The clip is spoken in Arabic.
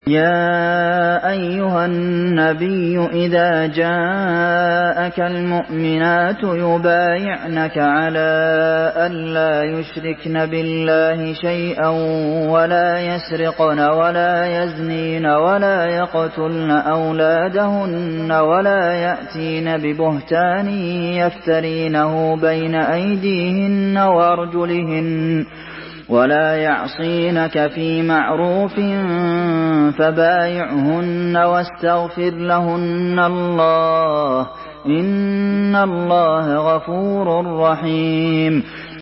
يَا أَيُّهَا النَّبِيُّ إِذَا جَاءَكَ الْمُؤْمِنَاتُ يُبَايِعْنَكَ عَلَىٰ أَن لَّا يُشْرِكْنَ بِاللَّهِ شَيْئًا وَلَا يَسْرِقْنَ وَلَا يَزْنِينَ وَلَا يَقْتُلْنَ أَوْلَادَهُنَّ وَلَا يَأْتِينَ بِبُهْتَانٍ يَفْتَرِينَهُ بَيْنَ أَيْدِيهِنَّ وَأَرْجُلِهِنَّ وَلَا يَعْصِينَكَ فِي مَعْرُوفٍ فَبَايِعْهُنَّ وَاسْتَغْفِرْ لَهُنَّ اللَّهَ ۖ إِنَّ اللَّهَ غَفُورٌ رَّحِيمٌ